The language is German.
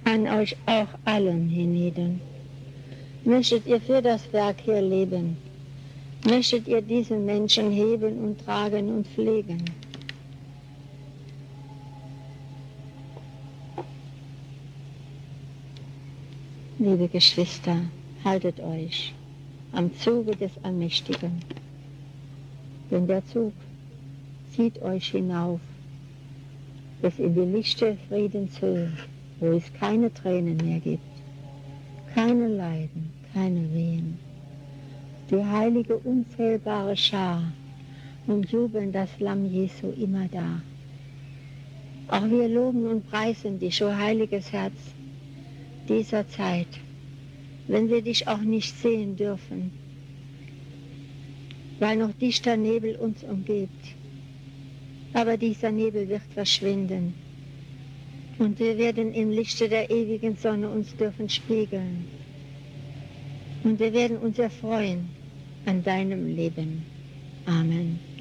an euch auch allen hienieden. Möchtet ihr für das Werk hier leben? Möchtet ihr diesen Menschen heben und tragen und pflegen? Liebe Geschwister, haltet euch am Zuge des Allmächtigen, denn der Zug zieht euch hinauf bis in die lichte Friedenshöhe, wo es keine Tränen mehr gibt, keine Leiden, keine Wehen. Die heilige, unzählbare Schar umjubeln das Lamm Jesu immer da. Auch wir loben und preisen dich, o heiliges Herz, dieser Zeit, wenn wir dich auch nicht sehen dürfen, weil noch dichter Nebel uns umgibt. Aber dieser Nebel wird verschwinden und wir werden im Lichte der ewigen Sonne uns dürfen spiegeln. Und wir werden uns erfreuen an deinem Leben. Amen.